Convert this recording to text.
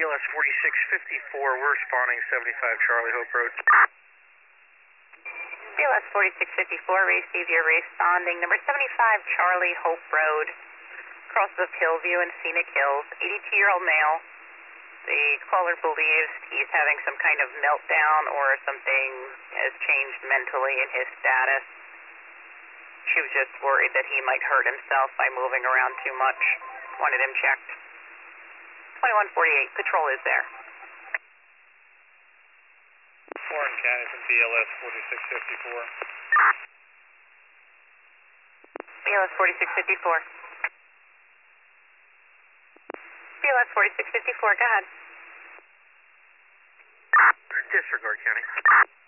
BLS 4654, we're responding 75 Charlie Hope Road. BLS 4654, receive your responding. Number 75 Charlie Hope Road, crosses of Hillview and Scenic Hills, 82-year-old male. The caller believes he's having some kind of meltdown or something has changed mentally in his status. She was just worried that he might hurt himself by moving around too much. Wanted him checked. 2148, patrol is there. Warren County from BLS 4654. BLS 4654. BLS 4654, go ahead. Disregard, County.